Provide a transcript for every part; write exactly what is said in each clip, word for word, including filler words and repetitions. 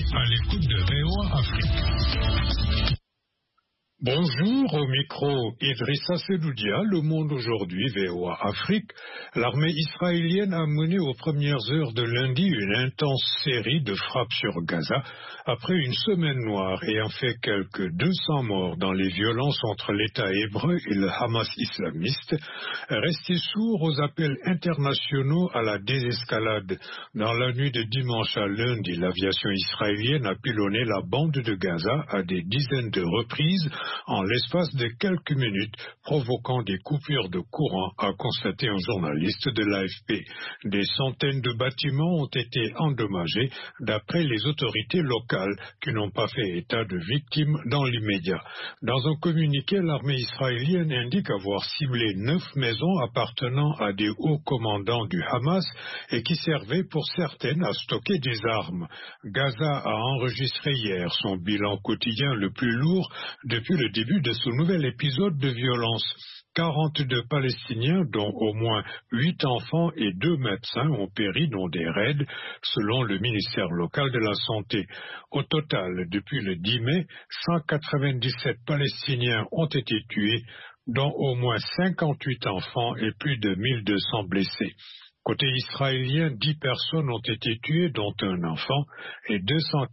à l'écoute de V O A Afrique. Bonjour, au micro Idrissa Sedoudia, Le Monde aujourd'hui, V O A Afrique. L'armée israélienne a mené aux premières heures de lundi une intense série de frappes sur Gaza après une semaine noire ayant fait quelques deux cents morts dans les violences entre l'État hébreu et le Hamas islamiste. Resté sourd aux appels internationaux à la désescalade. Dans la nuit de dimanche à lundi, l'aviation israélienne a pilonné la bande de Gaza à des dizaines de reprises en l'espace de quelques minutes, provoquant des coupures de courant, a constaté un journaliste de l'A F P. Des centaines de bâtiments ont été endommagés, d'après les autorités locales, qui n'ont pas fait état de victimes dans l'immédiat. Dans un communiqué, l'armée israélienne indique avoir ciblé neuf maisons appartenant à des hauts commandants du Hamas et qui servaient pour certaines à stocker des armes. Gaza a enregistré hier son bilan quotidien le plus lourd depuis le début de ce nouvel épisode de violence. quarante-deux Palestiniens, dont au moins huit enfants et deux médecins, ont péri dans des raids, selon le ministère local de la Santé. Au total, depuis le dix mai, cent quatre-vingt-dix-sept Palestiniens ont été tués, dont au moins cinquante-huit enfants et plus de mille deux cents blessés. Côté israélien, dix personnes ont été tuées, dont un enfant, et deux cent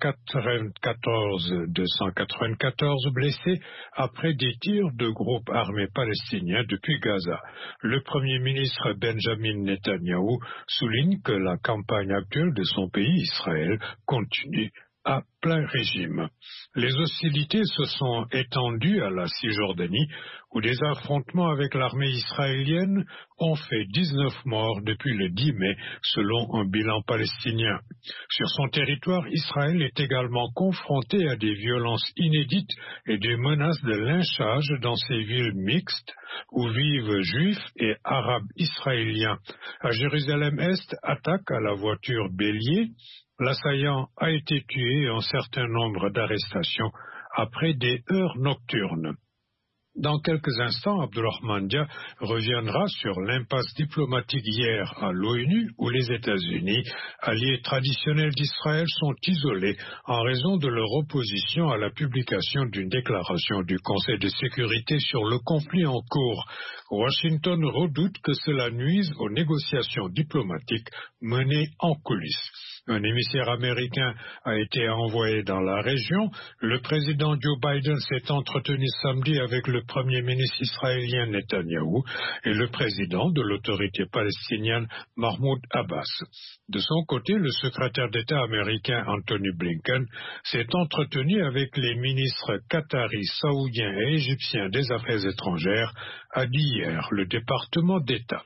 quatre-vingt-quatorze blessés après des tirs de groupes armés palestiniens depuis Gaza. Le Premier ministre Benjamin Netanyahou souligne que la campagne actuelle de son pays, Israël, continue à plein régime. Les hostilités se sont étendues à la Cisjordanie, où des affrontements avec l'armée israélienne ont fait dix-neuf morts depuis le dix mai, selon un bilan palestinien. Sur son territoire, Israël est également confronté à des violences inédites et des menaces de lynchage dans ces villes mixtes où vivent juifs et arabes israéliens. À Jérusalem-Est, attaque à la voiture bélier. L'assaillant a été tué et un certain nombre d'arrestations après des heures nocturnes. Dans quelques instants, Abdulrahman Dia reviendra sur l'impasse diplomatique hier à l'ONU où les États-Unis, alliés traditionnels d'Israël, sont isolés en raison de leur opposition à la publication d'une déclaration du Conseil de sécurité sur le conflit en cours. Washington redoute que cela nuise aux négociations diplomatiques menées en coulisses. Un émissaire américain a été envoyé dans la région. Le président Joe Biden s'est entretenu samedi avec le premier ministre israélien Netanyahou et le président de l'autorité palestinienne Mahmoud Abbas. De son côté, le secrétaire d'État américain Anthony Blinken s'est entretenu avec les ministres qataris, saoudiens et égyptiens des Affaires étrangères, a dit hier le département d'État.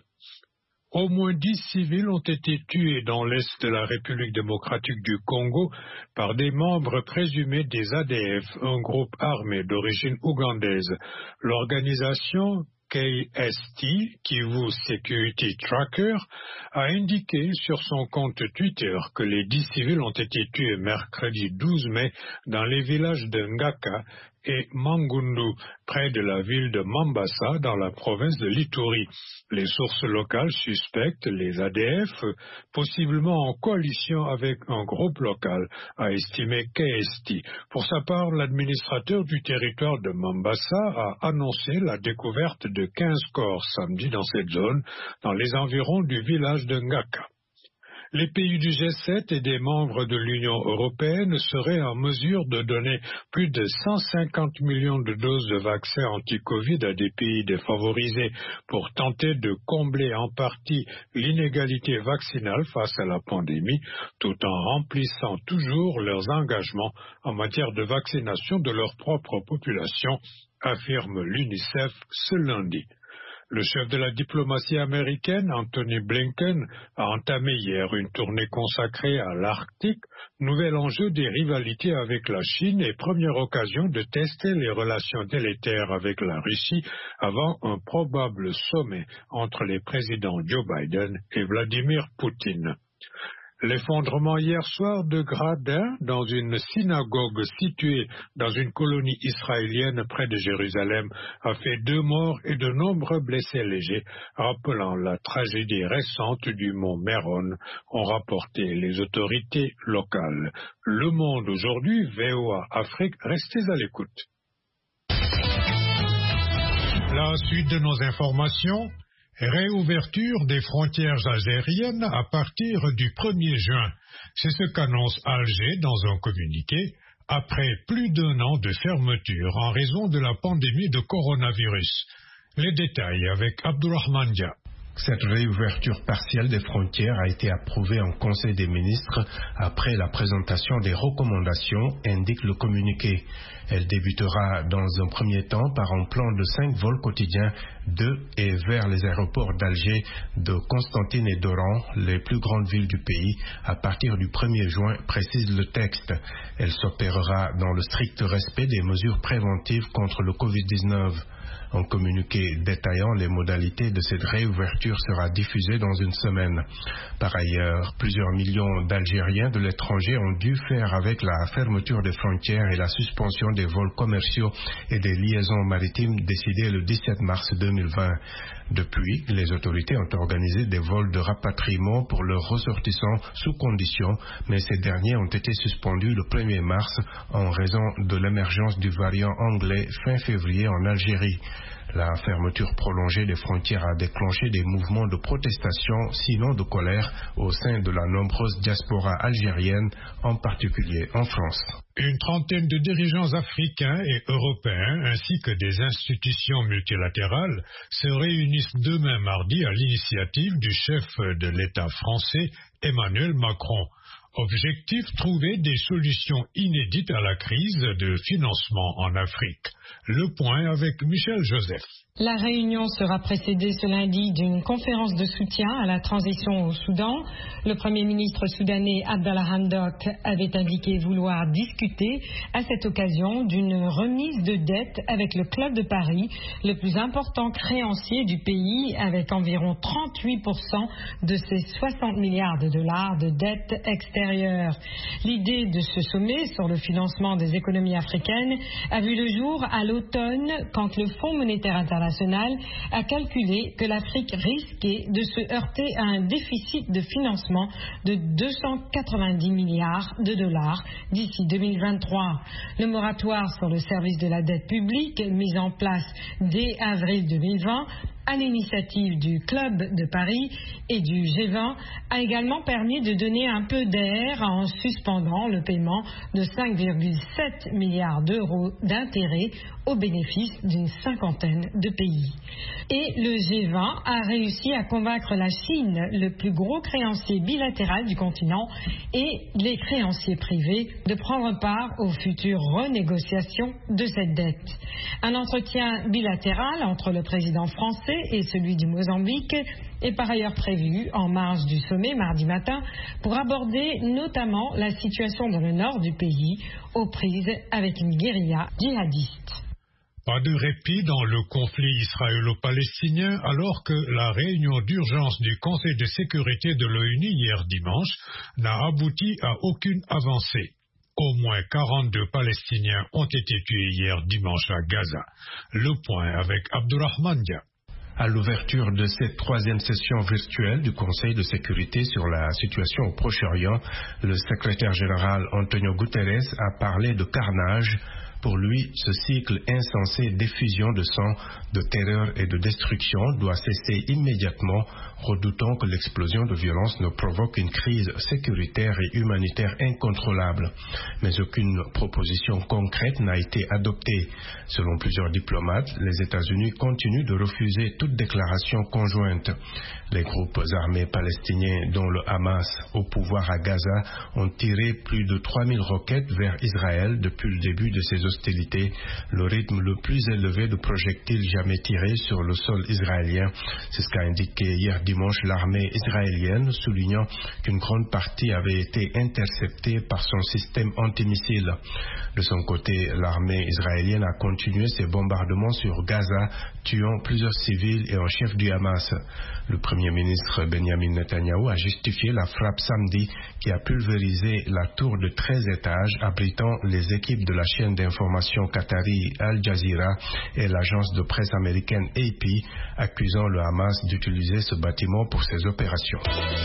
Au moins dix civils ont été tués dans l'est de la République démocratique du Congo par des membres présumés des A D F, un groupe armé d'origine ougandaise. L'organisation K S T, Kivu Security Tracker, a indiqué sur son compte Twitter que les dix civils ont été tués mercredi douze mai dans les villages de Ngaka et Mangundu, près de la ville de Mambasa, dans la province de l'Ituri. Les sources locales suspectent les A D F, possiblement en coalition avec un groupe local, a estimé K S T. Pour sa part, l'administrateur du territoire de Mambasa a annoncé la découverte de quinze corps samedi dans cette zone, dans les environs du village de Ngaka. Les pays du G sept et des membres de l'Union européenne seraient en mesure de donner plus de cent cinquante millions de doses de vaccins anti-Covid à des pays défavorisés pour tenter de combler en partie l'inégalité vaccinale face à la pandémie, tout en remplissant toujours leurs engagements en matière de vaccination de leur propre population, affirme l'UNICEF ce lundi. Le chef de la diplomatie américaine, Anthony Blinken, a entamé hier une tournée consacrée à l'Arctique, nouvel enjeu des rivalités avec la Chine et première occasion de tester les relations délétères avec la Russie avant un probable sommet entre les présidents Joe Biden et Vladimir Poutine. L'effondrement hier soir de gradins dans une synagogue située dans une colonie israélienne près de Jérusalem a fait deux morts et de nombreux blessés légers, rappelant la tragédie récente du mont Méron, ont rapporté les autorités locales. Le Monde aujourd'hui, V O A Afrique, restez à l'écoute. La suite de nos informations. Réouverture des frontières algériennes à partir du premier juin. C'est ce qu'annonce Alger dans un communiqué après plus d'un an de fermeture en raison de la pandémie de coronavirus. Les détails avec Abdourahmane Dia. Cette réouverture partielle des frontières a été approuvée en Conseil des ministres après la présentation des recommandations, indique le communiqué. Elle débutera dans un premier temps par un plan de cinq vols quotidiens de et vers les aéroports d'Alger, de Constantine et d'Oran, les plus grandes villes du pays, à partir du premier juin, précise le texte. Elle s'opérera dans le strict respect des mesures préventives contre le covid dix-neuf. Un communiqué détaillant les modalités de cette réouverture sera diffusé dans une semaine. Par ailleurs, plusieurs millions d'Algériens de l'étranger ont dû faire avec la fermeture des frontières et la suspension des vols commerciaux et des liaisons maritimes décidées le dix-sept mars deux mille vingt. Depuis, les autorités ont organisé des vols de rapatriement pour leurs ressortissants sous condition, mais ces derniers ont été suspendus le premier mars en raison de l'émergence du variant anglais fin février en Algérie. La fermeture prolongée des frontières a déclenché des mouvements de protestation, sinon de colère, au sein de la nombreuse diaspora algérienne, en particulier en France. Une trentaine de dirigeants africains et européens, ainsi que des institutions multilatérales, se réunissent demain mardi à l'initiative du chef de l'État français, Emmanuel Macron. Objectif, trouver des solutions inédites à la crise de financement en Afrique. Le point avec Michel Joseph. La réunion sera précédée ce lundi d'une conférence de soutien à la transition au Soudan. Le Premier ministre soudanais Abdallah Hamdok avait indiqué vouloir discuter à cette occasion d'une remise de dette avec le Club de Paris, le plus important créancier du pays, avec environ trente-huit pour cent de ses soixante milliards de dollars de dette extérieure. L'idée de ce sommet sur le financement des économies africaines a vu le jour à l'automne quand le Fonds monétaire international a calculé que l'Afrique risquait de se heurter à un déficit de financement de deux cent quatre-vingt-dix milliards de dollars d'ici deux mille vingt-trois. Le moratoire sur le service de la dette publique, mis en place dès avril deux mille vingt, à l'initiative du Club de Paris et du G vingt, a également permis de donner un peu d'air en suspendant le paiement de cinq virgule sept milliards d'euros d'intérêts au bénéfice d'une cinquantaine de pays. Et le G vingt a réussi à convaincre la Chine, le plus gros créancier bilatéral du continent, et les créanciers privés de prendre part aux futures renégociations de cette dette. Un entretien bilatéral entre le président français et celui du Mozambique est par ailleurs prévu en marge du sommet mardi matin pour aborder notamment la situation dans le nord du pays aux prises avec une guérilla djihadiste. Pas de répit dans le conflit israélo-palestinien alors que la réunion d'urgence du Conseil de sécurité de l'ONU hier dimanche n'a abouti à aucune avancée. Au moins quarante-deux Palestiniens ont été tués hier dimanche à Gaza. Le point avec Abdourahmane Dia. À l'ouverture de cette troisième session virtuelle du Conseil de sécurité sur la situation au Proche-Orient, le secrétaire général Antonio Guterres a parlé de carnage. Pour lui, ce cycle insensé d'effusion de sang, de terreur et de destruction doit cesser immédiatement, redoutant que l'explosion de violence ne provoque une crise sécuritaire et humanitaire incontrôlable. Mais aucune proposition concrète n'a été adoptée. Selon plusieurs diplomates, les États-Unis continuent de refuser toute déclaration conjointe. Les groupes armés palestiniens, dont le Hamas au pouvoir à Gaza, ont tiré plus de trois mille roquettes vers Israël depuis le début de ces hostilités, le rythme le plus élevé de projectiles jamais tirés sur le sol israélien. C'est ce qu'a indiqué hier dimanche l'armée israélienne, soulignant qu'une grande partie avait été interceptée par son système antimissile. De son côté, l'armée israélienne a continué ses bombardements sur Gaza, tuant plusieurs civils et un chef du Hamas. Le Premier ministre Benjamin Netanyahu a justifié la frappe samedi qui a pulvérisé la tour de treize étages abritant les équipes de la chaîne d'information qatari Al Jazeera et l'agence de presse américaine A P, accusant le Hamas d'utiliser ce bâtiment pour ses opérations.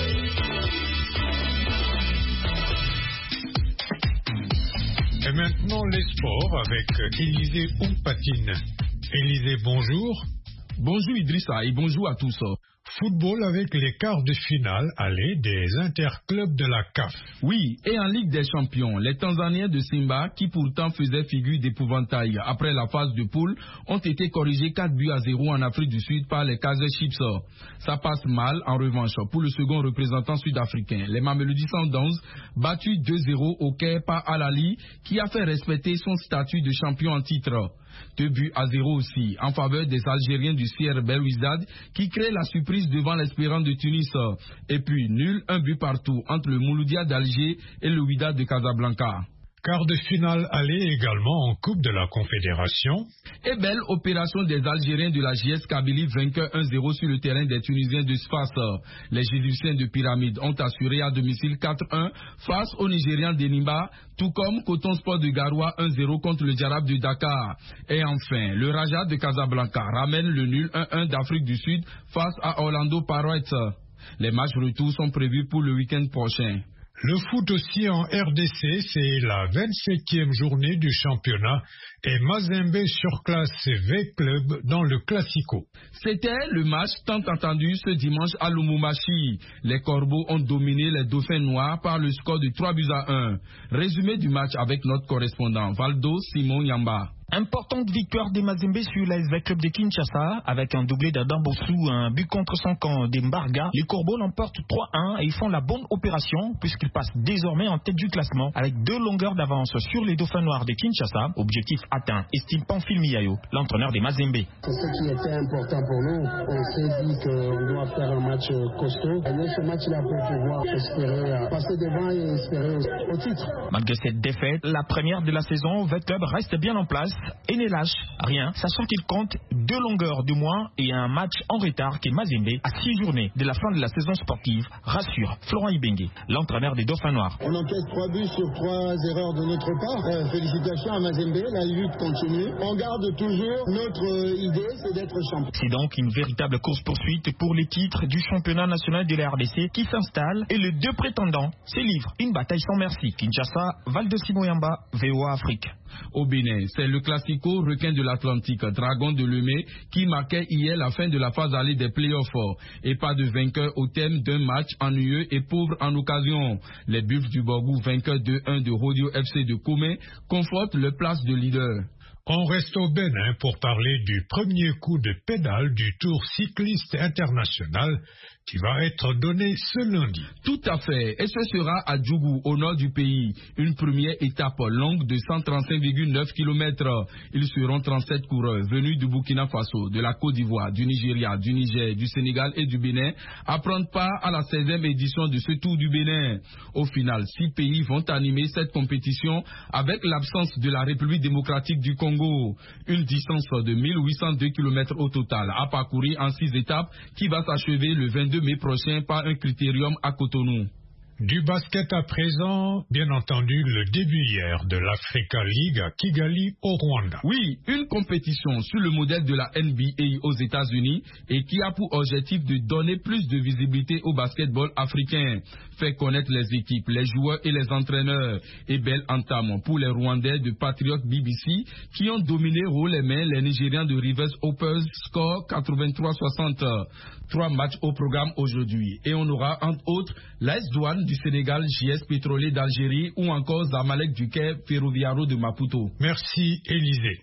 Et maintenant les sports avec Élisée Oupatine. Élisée, bonjour. Bonjour Idrissa et bonjour à tous. Football avec les quarts de finale aller des interclubs de la C A F. Oui, et en Ligue des Champions, les Tanzaniens de Simba, qui pourtant faisaient figure d'épouvantail après la phase de poule, ont été corrigés quatre buts à zéro en Afrique du Sud par les Kaizer Chiefs. Ça passe mal, en revanche, pour le second représentant sud-africain. Les Mamelodi Sundowns, battus deux zéro au Caire par Al Ahly, qui a fait respecter son statut de champion en titre. Deux buts à zéro aussi en faveur des Algériens du C R Belouizdad qui créent la surprise devant l'Espérance de Tunis. Et puis nul, un but partout entre le Mouloudia d'Alger et le Wydad de Casablanca. Quart de finale aller également en Coupe de la Confédération. Et belle opération des Algériens de la J S Kabylie, vainqueur un zéro sur le terrain des Tunisiens de Sfax. Les Jésuitiens de Pyramide ont assuré à domicile quatre un face aux Nigérians d'Enimba, tout comme Coton Sport de Garoua un zéro contre le Djarab de Dakar. Et enfin, le Raja de Casablanca ramène le nul un un d'Afrique du Sud face à Orlando Pirates. Les matchs retour sont prévus pour le week-end prochain. Le foot aussi en R D C, c'est la vingt-septième journée du championnat et Mazembe surclasse ses vingt clubs dans le Classico. C'était le match tant attendu ce dimanche à Lubumbashi. Les Corbeaux ont dominé les Dauphins noirs par le score de trois buts à un. Résumé du match avec notre correspondant Valdo Simon Yamba. Importante victoire des Mazembe sur l'A S V Club de Kinshasa avec un doublé d'Adam Bossou, un but contre son camp d'Embarga. Les Corbeaux l'emportent trois un et ils font la bonne opération puisqu'ils passent désormais en tête du classement avec deux longueurs d'avance sur les Dauphins noirs de Kinshasa. Objectif atteint, estime Pamphile Miayo, l'entraîneur des Mazembe. C'est ce qui était important pour nous. On s'est dit qu'on doit faire un match costaud. Et ce match-là pour pouvoir espérer passer devant et espérer au titre. Malgré cette défaite, la première de la saison, V Club reste bien en place et ne lâche rien, sachant qu'il compte deux longueurs de moins et un match en retard qui est Mazembe à six journées de la fin de la saison sportive, rassure Florent Ibengue, l'entraîneur des Dauphins Noirs. On encaisse trois buts sur trois erreurs de notre part. Euh, félicitations à Mazembe, la lutte continue. On garde toujours notre idée, c'est d'être champion. C'est donc une véritable course-poursuite pour les titres du championnat national de la R D C qui s'installe et les deux prétendants se livrent une bataille sans merci. Kinshasa, Valdo Simoyamba, V O A Afrique. Au Bénin, c'est le Classico requin de l'Atlantique, Dragon de Lemay, qui marquait hier la fin de la phase allée des playoffs. Et pas de vainqueur au thème d'un match ennuyeux et pauvre en occasion. Les Buffs du Borgou, vainqueurs deux un de Rodeo F C de Comé, confortent leur place de leader. On reste au Bénin pour parler du premier coup de pédale du Tour cycliste international qui va être donné ce lundi. Tout à fait, et ce sera à Djougou, au nord du pays. Une première étape longue de cent trente-cinq virgule neuf kilomètres. Ils seront trente-sept coureurs venus du Burkina Faso, de la Côte d'Ivoire, du Nigeria, du Niger, du Sénégal et du Bénin à prendre part à la seizième édition de ce Tour du Bénin. Au final, six pays vont animer cette compétition avec l'absence de la République démocratique du Congo. Une distance de mille huit cent deux kilomètres au total à parcourir en six étapes qui va s'achever le vingt-deux mai prochain par un critérium à Cotonou. Du basket à présent, bien entendu, le début hier de l'Africa League à Kigali au Rwanda. Oui, une compétition sur le modèle de la N B A aux États-Unis et qui a pour objectif de donner plus de visibilité au basketball africain, faire connaître les équipes, les joueurs et les entraîneurs. Et belle entame pour les Rwandais de Patriot B B C qui ont dominé haut les mains les Nigérians de Rivers Hoopers, score quatre-vingt-trois soixante. Trois matchs au programme aujourd'hui et on aura entre autres l'A S Douane du Sénégal, J S Pétrolier d'Algérie ou encore Zamalek du Caire, Ferroviario de Maputo. Merci Élisée.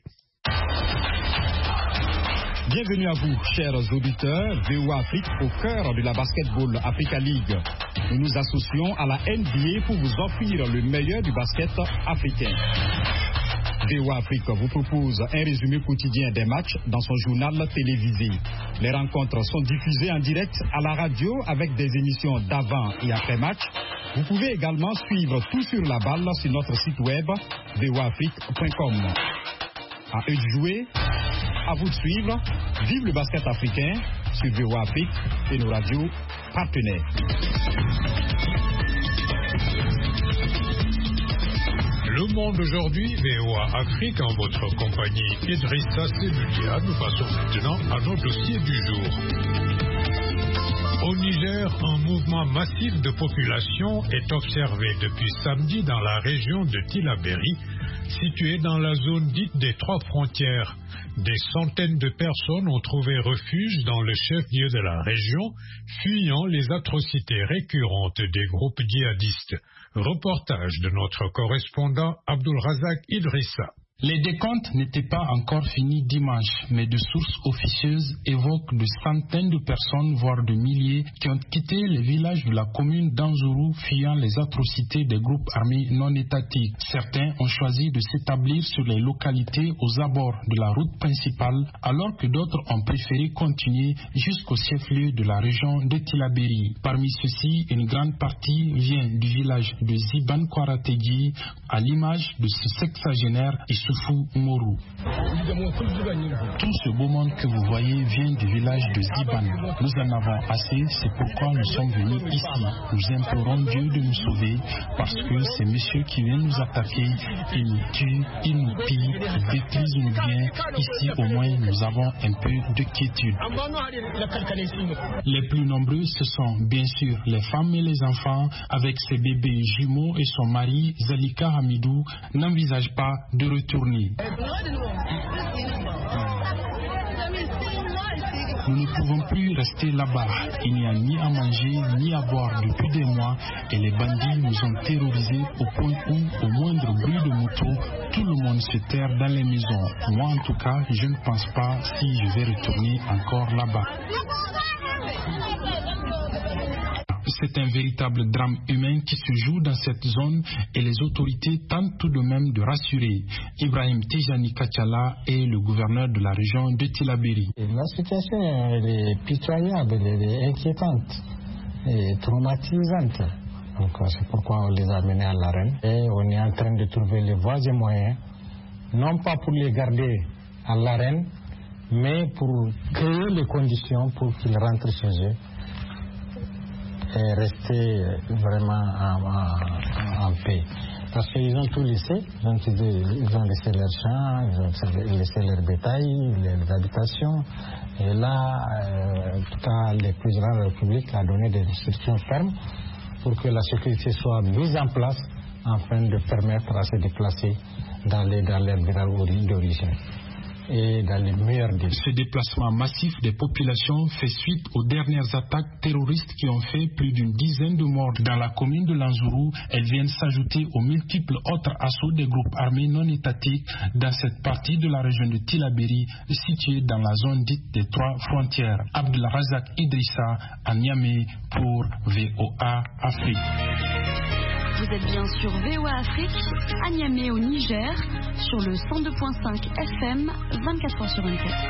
Bienvenue à vous, chers auditeurs, V O A Afrique au cœur de la Basketball Africa League. Nous nous associons à la N B A pour vous offrir le meilleur du basket africain. V O A Afrique vous propose un résumé quotidien des matchs dans son journal télévisé. Les rencontres sont diffusées en direct à la radio avec des émissions d'avant et après match. Vous pouvez également suivre tout sur la balle sur notre site web v o afrique point com. À eux de jouer, à vous de suivre. Vive le basket africain sur V O A Afrique et nos radios partenaires. Le monde aujourd'hui, V O A Afrique, en votre compagnie Idrissa Sebulia. Nous passons maintenant à nos dossiers du jour. Au Niger, un mouvement massif de population est observé depuis samedi dans la région de Tillabéri, située dans la zone dite des trois frontières. Des centaines de personnes ont trouvé refuge dans le chef-lieu de la région, fuyant les atrocités récurrentes des groupes djihadistes. Reportage de notre correspondant Abdulrazak Idrissa. Les décomptes n'étaient pas encore finis dimanche, mais de sources officieuses évoquent de centaines de personnes, voire de milliers, qui ont quitté les villages de la commune d'Anzourou, fuyant les atrocités des groupes armés non étatiques. Certains ont choisi de s'établir sur les localités aux abords de la route principale, alors que d'autres ont préféré continuer jusqu'au chef-lieu de la région de Tillabéri. Parmi ceux-ci, une grande partie vient du village de Ziban Kwarategui, à l'image de ce sexagénaire Issoufou Mourou. Tout ce beau monde que vous voyez vient du village de Ziban. Nous en avons assez, c'est pourquoi nous sommes venus ici. Nous implorons Dieu de nous sauver, parce que ces messieurs qui viennent nous attaquer, ils nous tuent, ils nous pillent, ils détruisent nos biens. Ici au moins nous avons un peu de quiétude. Les plus nombreux, ce sont bien sûr les femmes et les enfants, avec ses bébés jumeaux, et son mari, Zalika Hamidou, n'envisage pas de retourner. Nous ne pouvons plus rester là-bas. Il n'y a ni à manger, ni à boire depuis des mois, et les bandits nous ont terrorisés au point où, au moindre bruit de moto, tout le monde se terre dans les maisons. Moi, en tout cas, je ne pense pas si je vais retourner encore là-bas. C'est un véritable drame humain qui se joue dans cette zone et les autorités tentent tout de même de rassurer. Ibrahim Tijani Kachala est le gouverneur de la région de Tillabéri. La situation elle est pitoyable, elle est inquiétante et traumatisante. Donc c'est pourquoi on les a menés à l'arène et on est en train de trouver les voies et moyens, non pas pour les garder à l'arène, mais pour créer les conditions pour qu'ils rentrent chez eux et rester vraiment en, en, en paix. Parce qu'ils ont tout laissé, ils ont, ils ont laissé leurs champs, ils ont laissé leur bétail, leurs habitations. Et là, euh, en tout cas, le président de la République a donné des instructions fermes pour que la sécurité soit mise en place afin de permettre à se déplacer dans les, dans les villages d'origine. Et dans les meilleurs délais. Ce déplacement massif des populations fait suite aux dernières attaques terroristes qui ont fait plus d'une dizaine de morts dans la commune de Lanzourou. Elles viennent s'ajouter aux multiples autres assauts des groupes armés non étatiques dans cette partie de la région de Tillabéri, située dans la zone dite des trois frontières. Abdulrazak Idrissa à Niamey pour V O A Afrique. Vous êtes bien sur V O A Afrique, à Niamey au Niger, sur le cent deux virgule cinq F M, vingt-quatre heures sur vingt-quatre.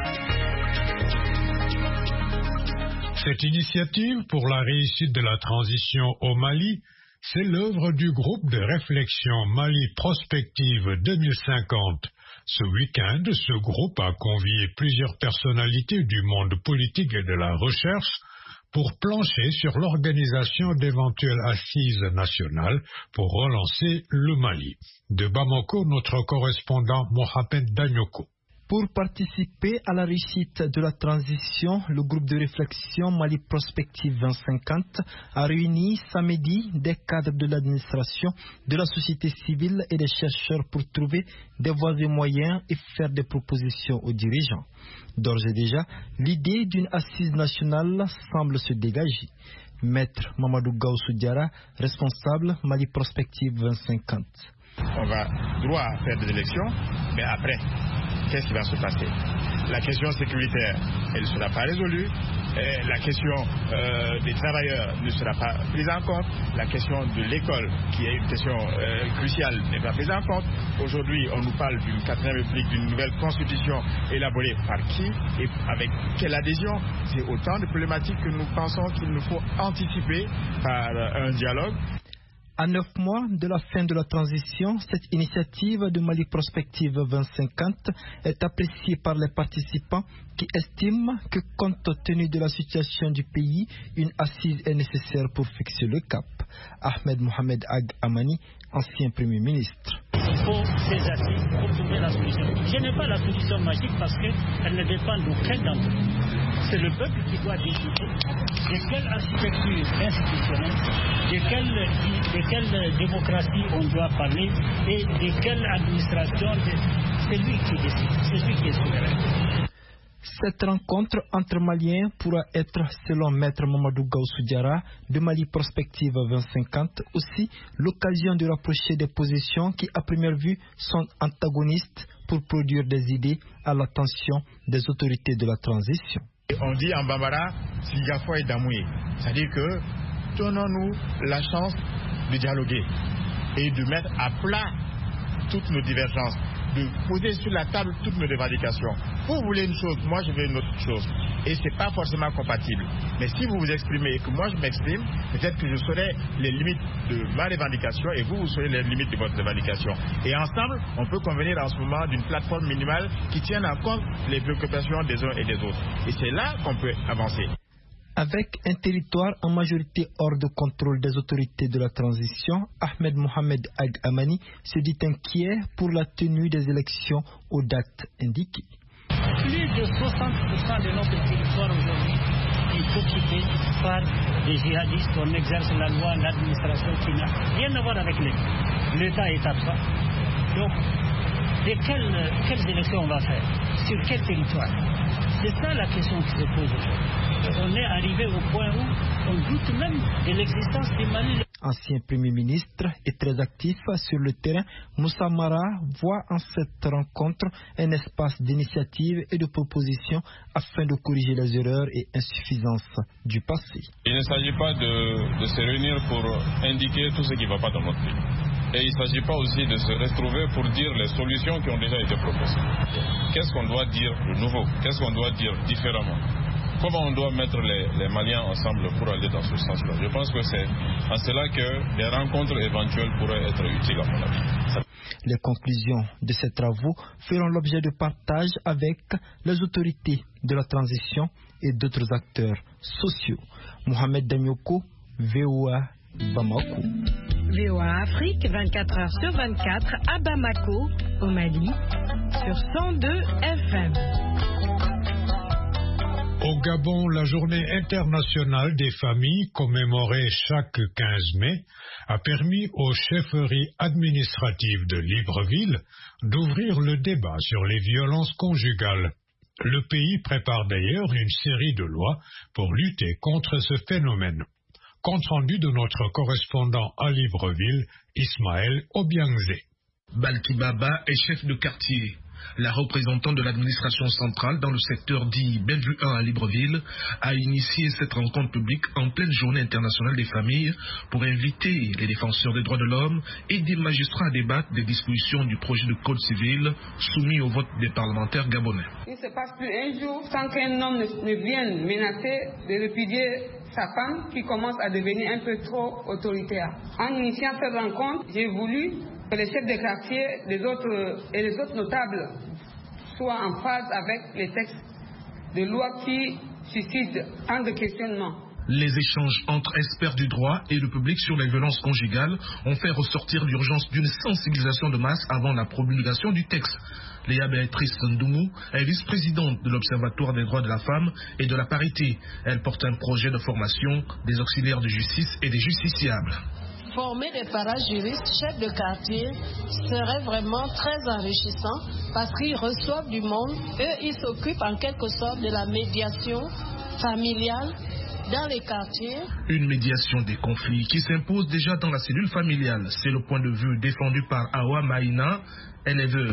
Cette initiative pour la réussite de la transition au Mali, c'est l'œuvre du groupe de réflexion Mali Prospective deux mille cinquante. Ce week-end, ce groupe a convié plusieurs personnalités du monde politique et de la recherche pour plancher sur l'organisation d'éventuelles assises nationales pour relancer le Mali. De Bamako, notre correspondant Mohamed Danyoko. Pour participer à la réussite de la transition, le groupe de réflexion Mali Prospective vingt cinquante a réuni samedi des cadres de l'administration, de la société civile et des chercheurs pour trouver des voies et moyens et faire des propositions aux dirigeants. D'ores et déjà, l'idée d'une assise nationale semble se dégager. Maître Mamadou Gaussou Diara, responsable Mali Prospective vingt cinquante. On va droit à faire des élections, mais après, qu'est-ce qui va se passer? la question sécuritaire, elle ne sera pas résolue. Et la question euh, des travailleurs ne sera pas prise en compte. La question de l'école, qui est une question euh, cruciale, n'est pas prise en compte. Aujourd'hui, on nous parle d'une quatrième république, d'une nouvelle constitution élaborée par qui et avec quelle adhésion. C'est autant de problématiques que nous pensons qu'il nous faut anticiper par un dialogue. À neuf mois de la fin de la transition, cette initiative de Mali Prospective vingt cinquante est appréciée par les participants qui estiment que, compte tenu de la situation du pays, une assise est nécessaire pour fixer le cap. Ahmed Mohamed Ag Amani, ancien Premier ministre. Il faut ces assises pour trouver la solution. Je n'ai pas la solution magique parce qu'elle ne dépend d'aucun d'entre nous. C'est le peuple qui doit décider de quelle architecture institutionnelle, de quelle, de quelle démocratie on doit parler et de quelle administration. C'est lui qui décide, c'est lui qui est souverain. Cette rencontre entre Maliens pourra être, selon Maître Mamadou Gaussou Diarra de Mali Prospective vingt cinquante, aussi l'occasion de rapprocher des positions qui, à première vue, sont antagonistes pour produire des idées à l'attention des autorités de la transition. On dit en Bambara, Sigafo et Damoué. C'est-à-dire que donnons-nous la chance de dialoguer et de mettre à plat toutes nos divergences, de poser sur la table toutes nos revendications. Vous voulez une chose, moi je veux une autre chose. Et ce n'est pas forcément compatible. Mais si vous vous exprimez et que moi je m'exprime, peut-être que je saurai les limites de ma revendication et vous, vous saurez les limites de votre revendication. Et ensemble, on peut convenir en ce moment d'une plateforme minimale qui tienne en compte les préoccupations des uns et des autres. Et c'est là qu'on peut avancer. Avec un territoire en majorité hors de contrôle des autorités de la transition, Ahmed Mohamed Ag Amani se dit inquiet pour la tenue des élections aux dates indiquées. Plus de soixante pour cent de notre territoire aujourd'hui est occupé par des djihadistes. On exerce la loi, l'administration qui n'a rien à voir avec l'État. L'État est absent. Donc, de quelles, quelles élections on va faire? Sur quel territoire? C'est ça la question qui se pose aujourd'hui. On est arrivé au point où on doute même de l'existence du Mali. Ancien Premier ministre et très actif sur le terrain, Moussa Mara voit en cette rencontre un espace d'initiative et de proposition afin de corriger les erreurs et insuffisances du passé. Il ne s'agit pas de, de se réunir pour indiquer tout ce qui ne va pas dans notre pays. Et il ne s'agit pas aussi de se retrouver pour dire les solutions qui ont déjà été proposées. Qu'est-ce qu'on doit dire de nouveau? Qu'est-ce qu'on doit dire différemment? Comment on doit mettre les, les Maliens ensemble pour aller dans ce sens-là? Je pense que c'est en cela que des rencontres éventuelles pourraient être utiles à mon avis. Les conclusions de ces travaux feront l'objet de partage avec les autorités de la transition et d'autres acteurs sociaux. Mohamed Damioko, V O A, Bamako. V O A Afrique, vingt-quatre heures sur vingt-quatre, à Bamako, au Mali, sur cent deux F M. Au Gabon, la journée internationale des familles, commémorée chaque quinze mai, a permis aux chefferies administratives de Libreville d'ouvrir le débat sur les violences conjugales. Le pays prépare d'ailleurs une série de lois pour lutter contre ce phénomène. Compte rendu de notre correspondant à Libreville, Ismaël Obiangzé. Balki Baba est chef de quartier. La représentante de l'administration centrale dans le secteur dit Bellevue un à Libreville a initié cette rencontre publique en pleine journée internationale des familles pour inviter les défenseurs des droits de l'homme et des magistrats à débattre des dispositions du projet de code civil soumis au vote des parlementaires gabonais. Il ne se passe plus un jour sans qu'un homme ne vienne menacer de répudier sa femme qui commence à devenir un peu trop autoritaire. En initiant cette rencontre, j'ai voulu que les chefs de quartier les autres, et les autres notables soient en phase avec les textes de loi qui suscitent tant de questionnements. Les échanges entre experts du droit et le public sur les violences conjugales ont fait ressortir l'urgence d'une sensibilisation de masse avant la promulgation du texte. Léa Béatrice Ndoumou est vice-présidente de l'Observatoire des droits de la femme et de la parité. Elle porte un projet de formation des auxiliaires de justice et des justiciables. Former des parajuristes, chefs de quartier, serait vraiment très enrichissant parce qu'ils reçoivent du monde. Eux, ils s'occupent en quelque sorte de la médiation familiale dans les quartiers. Une médiation des conflits qui s'impose déjà dans la cellule familiale. C'est le point de vue défendu par Awa Maïna. Elle est veuve.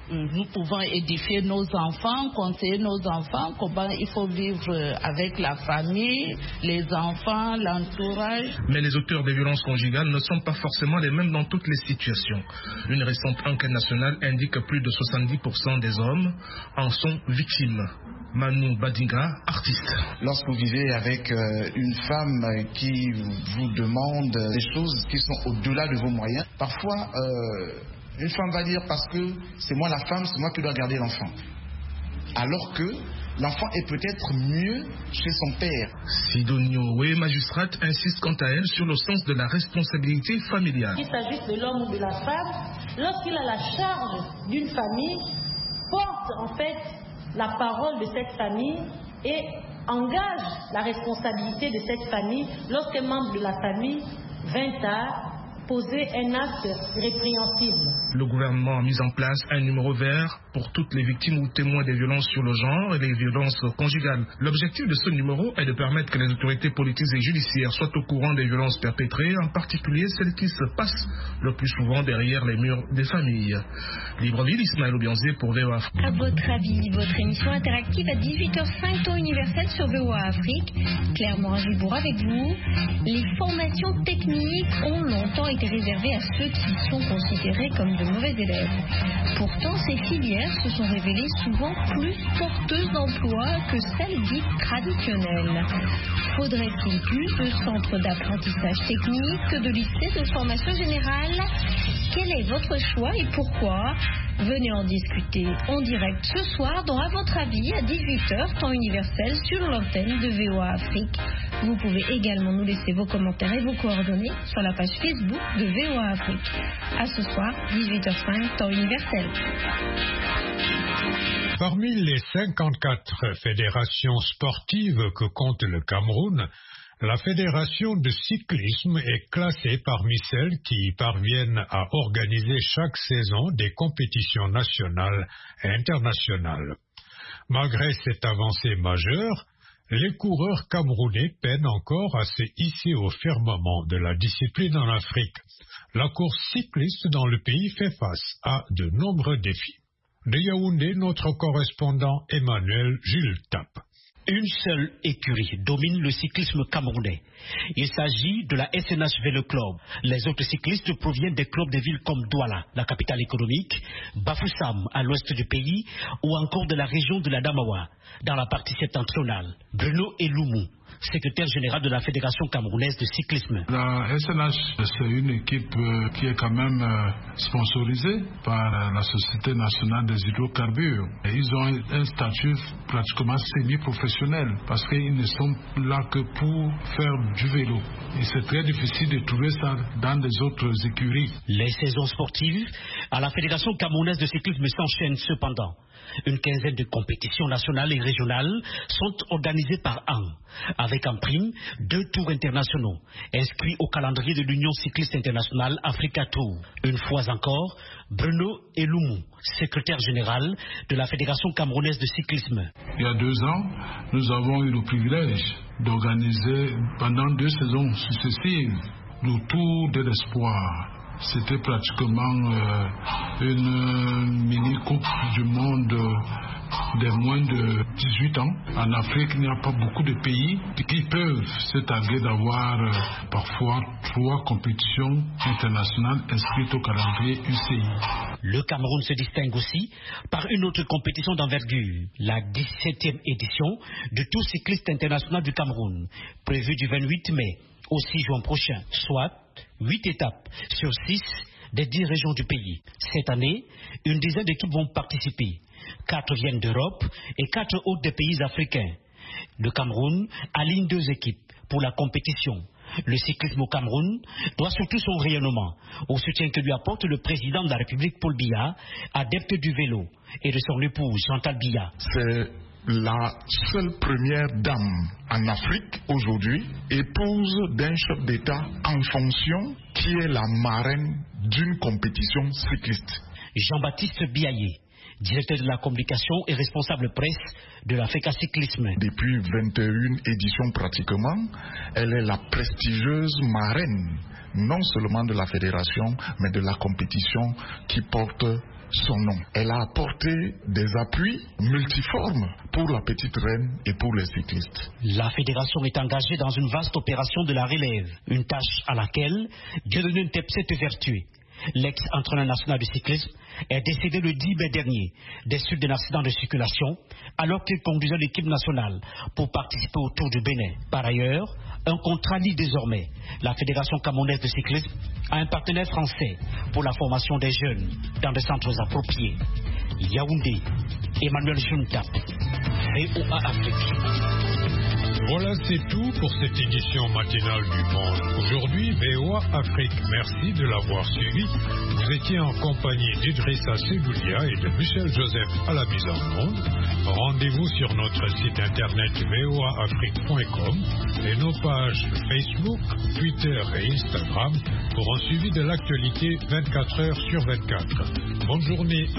nous pouvons édifier nos enfants, conseiller nos enfants, comment il faut vivre avec la famille, les enfants, l'entourage. Mais les auteurs des violences conjugales ne sont pas forcément les mêmes dans toutes les situations. Une récente enquête nationale indique que plus de soixante-dix pour cent des hommes en sont victimes. Manu Badinga, artiste. Lorsque vous vivez avec euh, une femme qui vous demande des choses qui sont au-delà de vos moyens, parfois euh, une femme va dire parce que c'est moi la femme, c'est moi qui dois garder l'enfant. Alors que l'enfant est peut-être mieux chez son père. Sidonio Oué, magistrate, insiste quant à elle sur le sens de la responsabilité familiale. Qu'il s'agisse de l'homme ou de la femme, lorsqu'il a la charge d'une famille, porte en fait la parole de cette famille et engage la responsabilité de cette famille lorsqu'un membre de la famille vint à poser un acte répréhensible. Le gouvernement a mis en place un numéro vert pour toutes les victimes ou témoins des violences sur le genre et des violences conjugales. L'objectif de ce numéro est de permettre que les autorités politiques et judiciaires soient au courant des violences perpétrées, en particulier celles qui se passent le plus souvent derrière les murs des familles. Libreville, Ismaël Obianzé pour V O A Afrique. À votre avis, votre émission interactive à dix-huit heures cinq, temps universel sur V O A Afrique. Claire Morin-Gibourg avec vous. Les formations techniques ont longtemps été réservées à ceux qui sont considérés comme de mauvais élèves. Pourtant, ces filières se sont révélées souvent plus porteuses d'emploi que celles dites traditionnelles. Faudrait-il plus de centres d'apprentissage technique que de lycées de formation générale? Quel est votre choix et pourquoi? Venez en discuter en direct ce soir dans À votre avis à dix-huit heures, temps universel sur l'antenne de V O A Afrique. Vous pouvez également nous laisser vos commentaires et vos coordonnées sur la page Facebook de V O A Afrique. À ce soir, dix-huit heures cinq, temps universel. Parmi les cinquante-quatre fédérations sportives que compte le Cameroun, la fédération de cyclisme est classée parmi celles qui parviennent à organiser chaque saison des compétitions nationales et internationales. Malgré cette avancée majeure, les coureurs camerounais peinent encore à se hisser au firmament de la discipline en Afrique. La course cycliste dans le pays fait face à de nombreux défis. De Yaoundé, notre correspondant Emmanuel Jules Tap. Une seule écurie domine le cyclisme camerounais. Il s'agit de la S N H Vélo Club. Les autres cyclistes proviennent des clubs de villes comme Douala, la capitale économique, Bafoussam, à l'ouest du pays, ou encore de la région de la Damawa, dans la partie septentrionale. Bruno Eloumou, secrétaire général de la Fédération camerounaise de cyclisme. La S N H, c'est une équipe euh, qui est quand même euh, sponsorisée par euh, la Société nationale des hydrocarbures. Et ils ont un statut pratiquement semi-professionnel parce qu'ils ne sont là que pour faire du vélo. Et c'est très difficile de trouver ça dans les autres écuries. Les saisons sportives à la Fédération camerounaise de cyclisme s'enchaînent cependant. Une quinzaine de compétitions nationales et régionales sont organisées par an, avec en prime deux tours internationaux, inscrits au calendrier de l'Union cycliste internationale Africa Tour. Une fois encore, Bruno Eloumou, secrétaire général de la Fédération camerounaise de cyclisme. Il y a deux ans, nous avons eu le privilège d'organiser pendant deux saisons successives le Tour de l'Espoir. C'était pratiquement euh, une euh, mini-coupe du monde euh, des moins de dix-huit ans. En Afrique, il n'y a pas beaucoup de pays qui peuvent se targuer d'avoir euh, parfois trois compétitions internationales inscrites au calendrier U C I. Le Cameroun se distingue aussi par une autre compétition d'envergure, la dix-septième édition du Tour cycliste international du Cameroun, prévue du vingt-huit mai au six juin prochain, soit huit étapes sur six des dix régions du pays. Cette année, une dizaine d'équipes vont participer. Quatre viennent d'Europe et quatre autres des pays africains. Le Cameroun aligne deux équipes pour la compétition. Le cyclisme au Cameroun doit surtout son rayonnement au soutien que lui apporte le président de la République, Paul Biya, adepte du vélo, et de son épouse, Chantal Biya. C'est la seule première dame en Afrique aujourd'hui, épouse d'un chef d'État en fonction, qui est la marraine d'une compétition cycliste. Jean-Baptiste Biaillé, directeur de la communication et responsable presse de la FECA Cyclisme. Depuis vingt et une éditions pratiquement, elle est la prestigieuse marraine, non seulement de la fédération, mais de la compétition qui porte son nom. Elle a apporté des appuis multiformes pour la petite reine et pour les cyclistes. La fédération est engagée dans une vaste opération de la relève, une tâche à laquelle Dieudonné Ntep s'est évertué. L'ex-entraîneur national de cyclisme est décédé le dix mai dernier des suites d'un accident de circulation alors qu'il conduisait l'équipe nationale pour participer au Tour du Bénin. Par ailleurs, un contrat lie désormais la Fédération camerounaise de cyclisme à un partenaire français pour la formation des jeunes dans des centres appropriés. Yaoundé, Emmanuel Juntap, V O A Afrique. Voilà, c'est tout pour cette édition matinale du Monde. Aujourd'hui, V O A Afrique, merci de l'avoir suivi. Vous étiez en compagnie d'Idrissa Seboulia et de Michel Joseph à la mise en onde. Rendez-vous sur notre site internet v o a afrique point com et nos pages Facebook, Twitter et Instagram pour un suivi de l'actualité vingt-quatre heures sur vingt-quatre. Bonne journée.